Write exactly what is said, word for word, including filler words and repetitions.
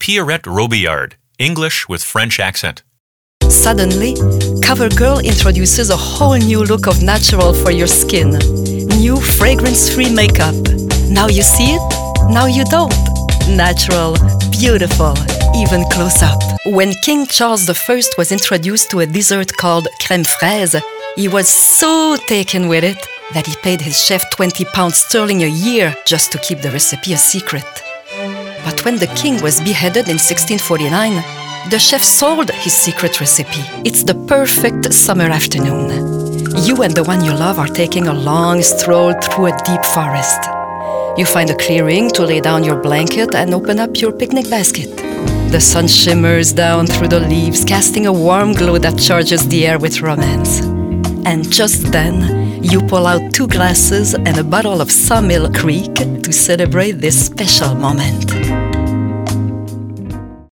Pierrette Robillard, English with French accent. Suddenly, CoverGirl introduces a whole new look of natural for your skin. New fragrance-free makeup. Now you see it, now you don't. Natural, beautiful, even close up. When King Charles the First was introduced to a dessert called crème fraise, he was so taken with it that he paid his chef twenty pounds sterling a year just to keep the recipe a secret. But when the king was beheaded in sixteen forty-nine, the chef sold his secret recipe. It's the perfect summer afternoon. You and the one you love are taking a long stroll through a deep forest. You find a clearing to lay down your blanket and open up your picnic basket. The sun shimmers down through the leaves, casting a warm glow that charges the air with romance. And just then, you pull out two glasses and a bottle of Sawmill Creek to celebrate this special moment.